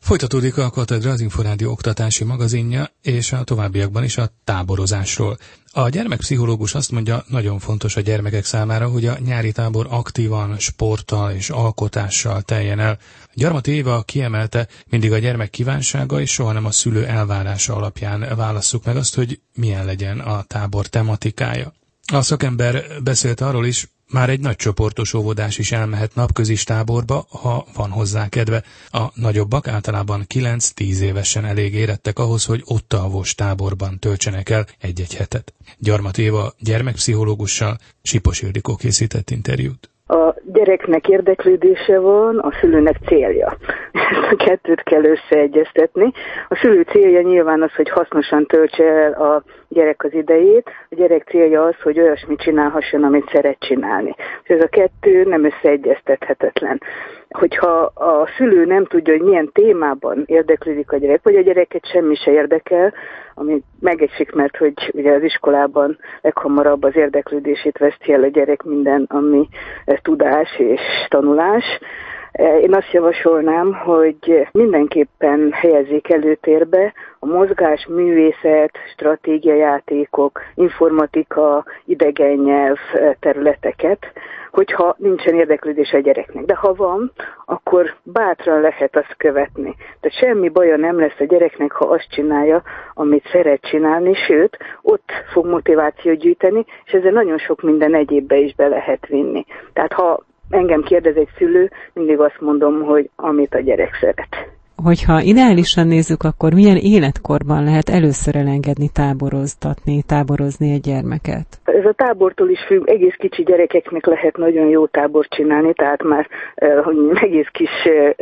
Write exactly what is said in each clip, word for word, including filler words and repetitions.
Folytatódik a Katedra, az Inforádió oktatási magazinja, és a továbbiakban is a táborozásról. A gyermekpszichológus azt mondja, nagyon fontos a gyermekek számára, hogy a nyári tábor aktívan, sporttal és alkotással teljen el. Gyarmati Éva kiemelte, mindig a gyermek kívánsága és soha nem a szülő elvárása alapján válasszuk meg azt, hogy milyen legyen a tábor tematikája. A szakember beszélt arról is, már egy nagy csoportos óvodás is elmehet napközis táborba, ha van hozzá kedve. A nagyobbak általában kilenc-tíz évesen elég érettek ahhoz, hogy ott alvós táborban töltsenek el egy-egy hetet. Gyarmati Éva gyermekpszichológussal Sipos Ildikó készített interjút. A gyereknek érdeklődése van, a szülőnek célja. Ezt a kettőt kell összeegyeztetni. A szülő célja nyilván az, hogy hasznosan töltse el a gyerek az idejét. A gyerek célja az, hogy olyasmit csinálhasson, amit szeret csinálni. És ez a kettő nem összeegyeztethetetlen. Hogyha a szülő nem tudja, hogy milyen témában érdeklődik a gyerek, vagy a gyereket semmi se érdekel, ami megesik, mert hogy ugye az iskolában leghamarabb az érdeklődését veszti el a gyerek minden, ami tudás és tanulás. Én azt javasolnám, hogy mindenképpen helyezzék előtérbe a mozgás, művészet, stratégiajátékok, informatika, idegen nyelv területeket, hogyha nincsen érdeklődés a gyereknek. De ha van, akkor bátran lehet azt követni. Tehát semmi baja nem lesz a gyereknek, ha azt csinálja, amit szeret csinálni, sőt, ott fog motivációt gyűjteni, és ezzel nagyon sok minden egyébbe is be lehet vinni. Tehát ha engem kérdez egy szülő, mindig azt mondom, hogy amit a gyerek szeret. Hogyha ideálisan nézzük, akkor milyen életkorban lehet először elengedni táboroztatni, táborozni egy gyermeket? Ez a tábortól is függ, egész kicsi gyerekeknek lehet nagyon jó tábort csinálni, tehát már hogy egész kis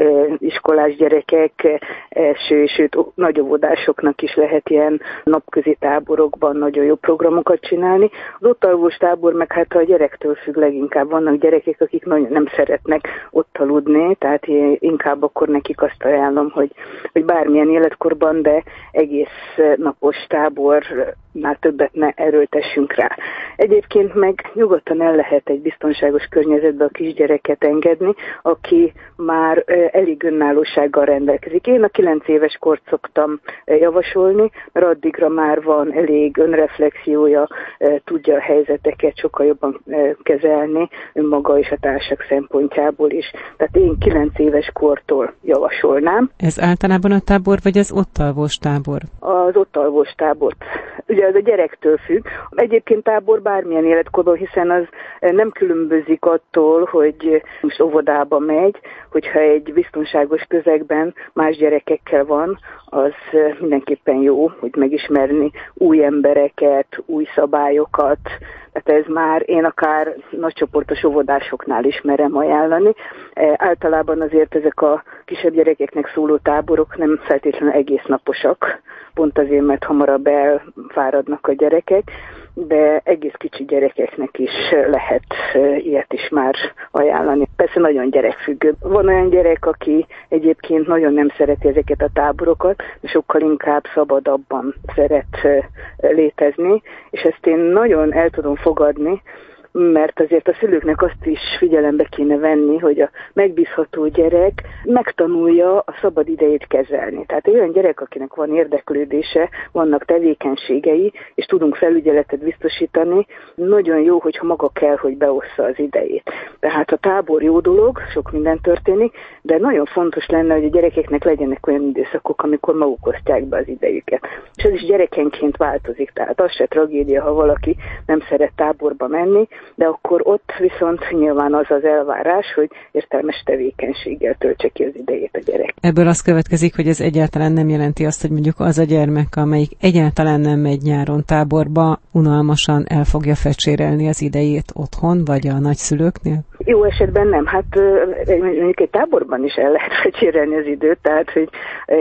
iskolás gyerekek, első, sőt nagy óvodásoknak is lehet ilyen napközi táborokban nagyon jó programokat csinálni. Az ott alvós tábor meg hát a gyerektől függ leginkább. Vannak gyerekek, akik nagyon nem szeretnek ott aludni, tehát inkább akkor nekik azt ajánlom, hogy, hogy bármilyen életkorban, de egész napos tábornál többet ne erőltessünk rá. Egyébként meg nyugodtan el lehet egy biztonságos környezetbe a kisgyereket engedni, aki már elég önállósággal rendelkezik. Én a kilenc éves kort szoktam javasolni, mert addigra már van elég önreflexiója, tudja a helyzeteket sokkal jobban kezelni önmaga és a társak szempontjából is. Tehát én kilenc éves kortól javasolnám. Ez általában a tábor, vagy az ott alvós tábor? Az ott alvós tábort. Ugye az a gyerektől függ. Egyébként tábor bármilyen életkorban, hiszen az nem különbözik attól, hogy most óvodába megy, hogyha egy biztonságos közegben más gyerekekkel van, az mindenképpen jó, hogy megismerni új embereket, új szabályokat. Tehát ez már én akár nagycsoportos óvodásoknál is merem ajánlani. E, általában azért ezek a kisebb gyerekeknek szóló táborok nem feltétlenül egész naposak, pont azért, mert hamarabb elfáradnak a gyerekek, de egész kicsi gyerekeknek is lehet ilyet is már ajánlani. Persze nagyon gyerekfüggő. Van olyan gyerek, aki egyébként nagyon nem szereti ezeket a táborokat, de sokkal inkább szabadabban szeret létezni, és ezt én nagyon el tudom fogadni, mert azért a szülőknek azt is figyelembe kéne venni, hogy a megbízható gyerek megtanulja a szabad idejét kezelni. Tehát olyan gyerek, akinek van érdeklődése, vannak tevékenységei, és tudunk felügyeletet biztosítani, nagyon jó, hogyha maga kell, hogy beossza az idejét. Tehát a tábor jó dolog, sok minden történik, de nagyon fontos lenne, hogy a gyerekeknek legyenek olyan időszakok, amikor maguk osztják be az idejüket. És ez is gyerekenként változik, tehát az se tragédia, ha valaki nem szeret táborba menni, de akkor ott viszont nyilván az az elvárás, hogy értelmes tevékenységgel töltse ki az idejét a gyerek. Ebből az következik, hogy ez egyáltalán nem jelenti azt, hogy mondjuk az a gyermek, amelyik egyáltalán nem megy nyáron táborba, unalmasan el fogja fecsérelni az idejét otthon, vagy a nagyszülőknél? Jó esetben nem. Hát mondjuk egy táborban is el lehet fecsérelni az időt, tehát hogy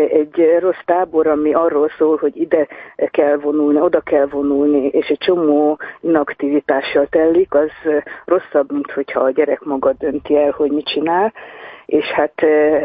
egy rossz tábor, ami arról szól, hogy ide kell vonulni, oda kell vonulni, és egy csomó inaktivitással telik, az rosszabb, mint hogyha a gyerek maga dönti el, hogy mit csinál, és hát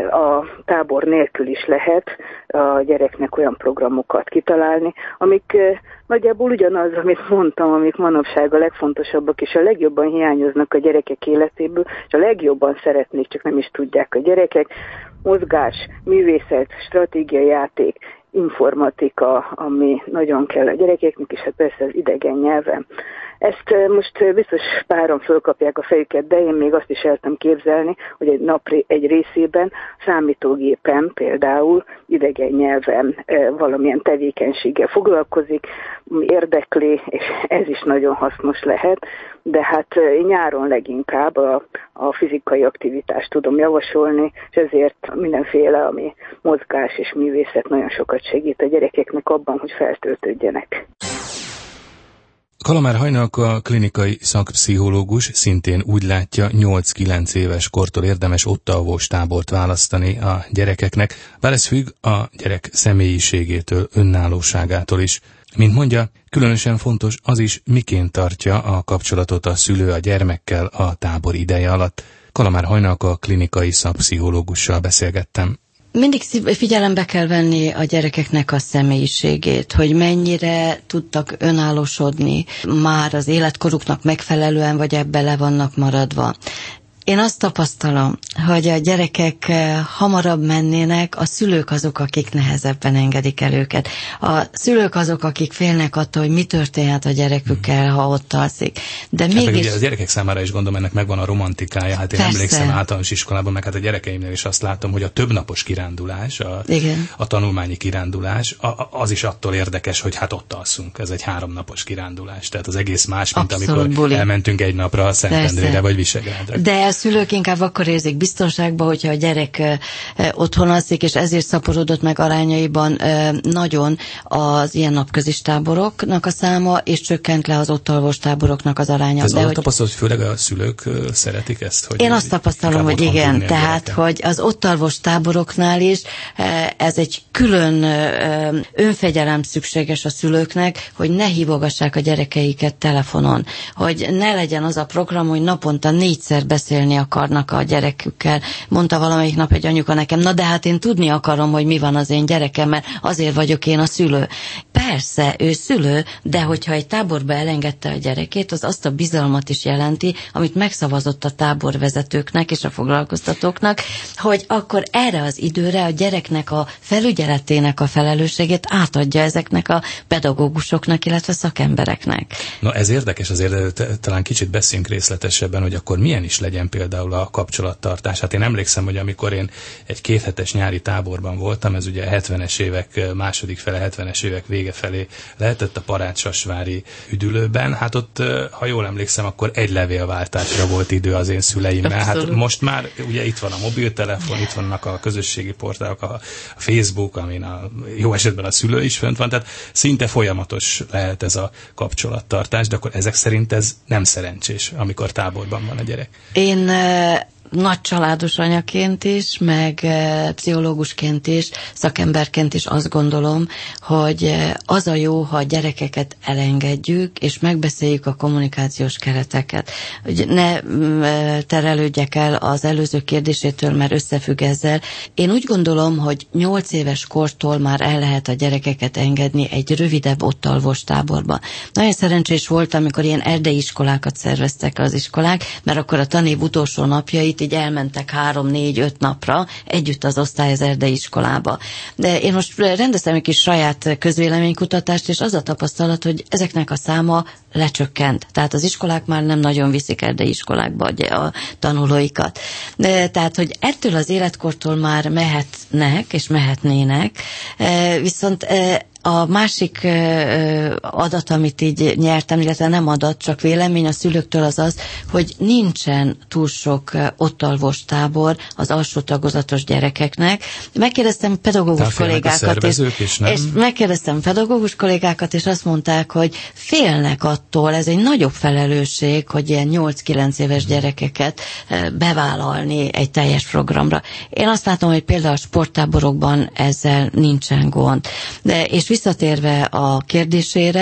a tábor nélkül is lehet a gyereknek olyan programokat kitalálni, amik nagyjából ugyanaz, amit mondtam, amik manapság a legfontosabbak, és a legjobban hiányoznak a gyerekek életéből, és a legjobban szeretnék, csak nem is tudják a gyerekek. mozgás, művészet, stratégiai játék, informatika, ami nagyon kell a gyerekeknek, és hát persze az idegen nyelven. Ezt most biztos páran fölkapják a fejüket, de én még azt is el tudom képzelni, hogy egy nap egy részében számítógépen például idegen nyelven valamilyen tevékenységgel foglalkozik, érdekli, és ez is nagyon hasznos lehet, de hát nyáron leginkább a, a fizikai aktivitást tudom javasolni, és ezért mindenféle, ami mozgás és művészet nagyon sokat segít a gyerekeknek abban, hogy feltöltődjenek. Kalamár Hajnalka, klinikai szakpszichológus szintén úgy látja, nyolc-kilenc éves kortól érdemes ottalvós tábort választani a gyerekeknek, bár ez függ a gyerek személyiségétől, önállóságától is. Mint mondja, különösen fontos az is, miként tartja a kapcsolatot a szülő a gyermekkel a tábor ideje alatt. Kalamár Hajnalka, klinikai szakpszichológussal beszélgettem. Mindig figyelembe kell venni a gyerekeknek a személyiségét, hogy mennyire tudtak önállósodni már az életkoruknak megfelelően, vagy ebbe le vannak maradva. Én azt tapasztalom, hogy a gyerekek hamarabb mennének, a szülők azok, akik nehezebben engedik el őket. A szülők azok, akik félnek attól, hogy mi történhet a gyerekükkel, ha ott alszik. De hát mégis... ugye a gyerekek számára is gondolom, ennek megvan a romantikája. Hát én Persze. emlékszem általános iskolában, meg hát a gyerekeimnél is azt látom, hogy a többnapos kirándulás, a, a tanulmányi kirándulás, a, az is attól érdekes, hogy hát ott alszunk. Ez egy háromnapos kirándulás. Tehát az egész más, mint Abszolút amikor buli. elmentünk egy napra a Szentendrére vagy Visegrádra. De a szülők inkább akkor érzik biztonságban, hogyha a gyerek e, e, otthon alszik, és ezért szaporodott meg arányaiban e, nagyon az ilyen napközis táboroknak a száma, és csökkent le az ottalvos táboroknak az aránya. Ez de hogy... tapasztalat, hogy főleg a szülők szeretik ezt? Hogy Én azt tapasztalom, hogy igen, tehát, hogy az ottalvos táboroknál is e, ez egy külön e, önfegyelem szükséges a szülőknek, hogy ne hívogassák a gyerekeiket telefonon, hogy ne legyen az a program, hogy naponta négyszer beszélni akarnak a gyerekükkel. Mondta valamelyik nap egy anyuka nekem, na de hát én tudni akarom, hogy mi van az én gyerekemmel, azért vagyok én a szülő. Persze, ő szülő, de hogyha egy táborba elengedte a gyerekét, az azt a bizalmat is jelenti, amit megszavazott a táborvezetőknek és a foglalkoztatóknak, hogy akkor erre az időre a gyereknek a felügyeletének a felelősségét átadja ezeknek a pedagógusoknak, illetve szakembereknek. Na ez érdekes, azért talán kicsit beszéljünk részletesebben, hogy akkor milyen is legyen például a kapcsolattartás. Hát én emlékszem, hogy amikor én egy kéthetes nyári táborban voltam, ez ugye a hetvenes évek második fele, hetvenes évek vége felé lehetett a Parácsasvári üdülőben, hát ott, ha jól emlékszem, akkor egy levélváltásra volt idő az én szüleimmel. Hát most már ugye itt van a mobiltelefon, itt vannak a közösségi portálok, a Facebook, amin a, jó esetben a szülő is fönt van, tehát szinte folyamatos lehet ez a kapcsolattartás, de akkor ezek szerint ez nem szerencsés, amikor táborban van a gyerek. Én uh, nagy családos anyaként is, meg uh, pszichológusként is, szakemberként is azt gondolom, hogy uh, az a jó, ha a gyerekeket elengedjük, és megbeszéljük a kommunikációs kereteket. Hogy ne uh, terelődjek el az előző kérdésétől, mert összefügg ezzel. Én úgy gondolom, hogy nyolc éves kortól már el lehet a gyerekeket engedni egy rövidebb ottalvos táborba. Nagyon szerencsés volt, amikor ilyen erdei iskolákat szerveztek az iskolák, mert akkor a tanév utolsó napjait így elmentek három, négy, öt napra együtt az osztály az erdei iskolába. De én most rendeztem egy kis saját közvéleménykutatást, és az a tapasztalat, hogy ezeknek a száma lecsökkent. Tehát az iskolák már nem nagyon viszik erdei iskolákba a tanulóikat. De, tehát, hogy ettől az életkortól már mehetnek, és mehetnének, viszont a másik uh, adat, amit így nyertem, illetve nem adat, csak vélemény a szülőktől az az, hogy nincsen túl sok uh, ottalvos tábor az alsó tagozatos gyerekeknek. Megkérdeztem pedagógus kollégákat, és, és, és megkérdeztem pedagógus kollégákat, és azt mondták, hogy félnek attól, ez egy nagyobb felelősség, hogy ilyen nyolc-kilenc éves gyerekeket uh, bevállalni egy teljes programra. Én azt látom, hogy például a sporttáborokban ezzel nincsen gond. De, és visszatérve a kérdésére,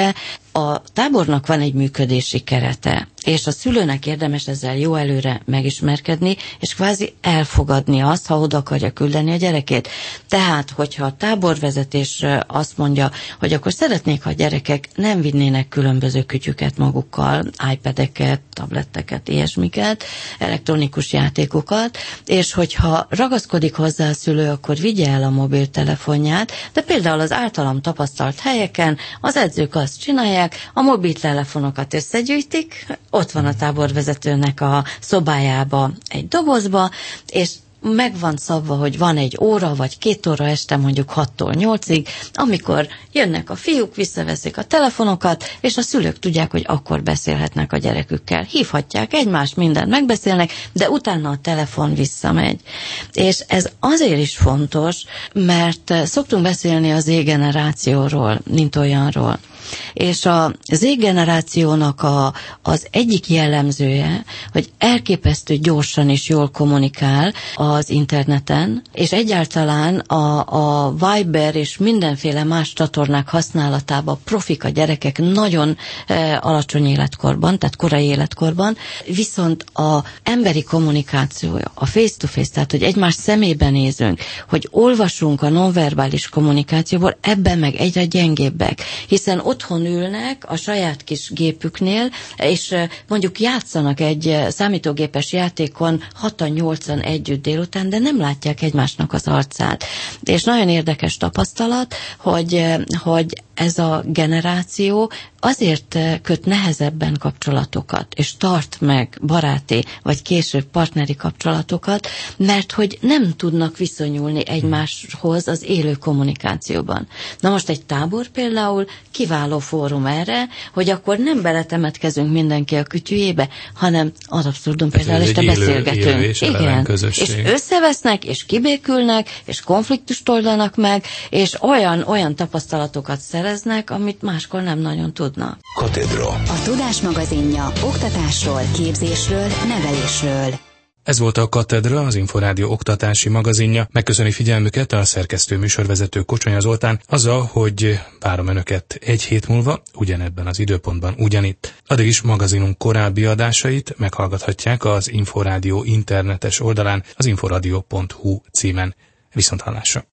a tábornak van egy működési kerete, és a szülőnek érdemes ezzel jó előre megismerkedni, és kvázi elfogadni azt, ha oda akarja küldeni a gyerekét. Tehát, hogyha a táborvezetés azt mondja, hogy akkor szeretnék, ha a gyerekek nem vinnének különböző kütyüket magukkal, iPad-eket, tabletteket, ilyesmiket, elektronikus játékokat, és hogyha ragaszkodik hozzá a szülő, akkor vigye el a mobiltelefonját, de például az általam tapasztalt helyeken az edzők azt csinálják, a mobiltelefonokat összegyűjtik, ott van a táborvezetőnek a szobájába egy dobozba, és meg van szabva, hogy van egy óra, vagy két óra este, mondjuk hattól nyolcig, amikor jönnek a fiúk, visszaveszik a telefonokat, és a szülők tudják, hogy akkor beszélhetnek a gyerekükkel. Hívhatják egymást, mindent megbeszélnek, de utána a telefon visszamegy. És ez azért is fontos, mert szoktunk beszélni az Z-generációról, mint olyanról. És a Z-generációnak a, az egyik jellemzője, hogy elképesztő gyorsan és jól kommunikál az interneten, és egyáltalán a, a Viber és mindenféle más csatornák használatában profik a gyerekek nagyon e, alacsony életkorban, tehát korai életkorban, viszont a emberi kommunikációja, a face-to-face, tehát hogy egymás szemébe nézünk, hogy olvasunk a nonverbális kommunikációból, ebben meg egyre gyengébbek, hiszen otthon ülnek a saját kis gépüknél, és mondjuk játszanak egy számítógépes játékon hatan-nyolcan együtt délután, de nem látják egymásnak az arcát. És nagyon érdekes tapasztalat, hogy, hogy ez a generáció azért köt nehezebben kapcsolatokat, és tart meg baráti, vagy később partneri kapcsolatokat, mert hogy nem tudnak viszonyulni egymáshoz az élő kommunikációban. Na most egy tábor például kiváló fórum erre, hogy akkor nem beletemetkezünk mindenki a kütyüjébe, hanem az abszurdum például este beszélgetünk. Élő és igen, és összevesznek, és kibékülnek, és konfliktust oldanak meg, és olyan, olyan tapasztalatokat szereznek, amit máskor nem nagyon tudnak. Katedra. A Tudás magazinja oktatásról, képzésről, nevelésről. Ez volt a Katedra, az Inforádió oktatási magazinja. Megköszöni figyelmüket a szerkesztő műsorvezető Kocsonya Zoltán azzal, hogy várom önöket egy hét múlva, ugyanebben az időpontban ugyanitt. Addig is magazinunk korábbi adásait meghallgathatják az Inforádió internetes oldalán, az inforadio pont hu címen. Viszonthallásra!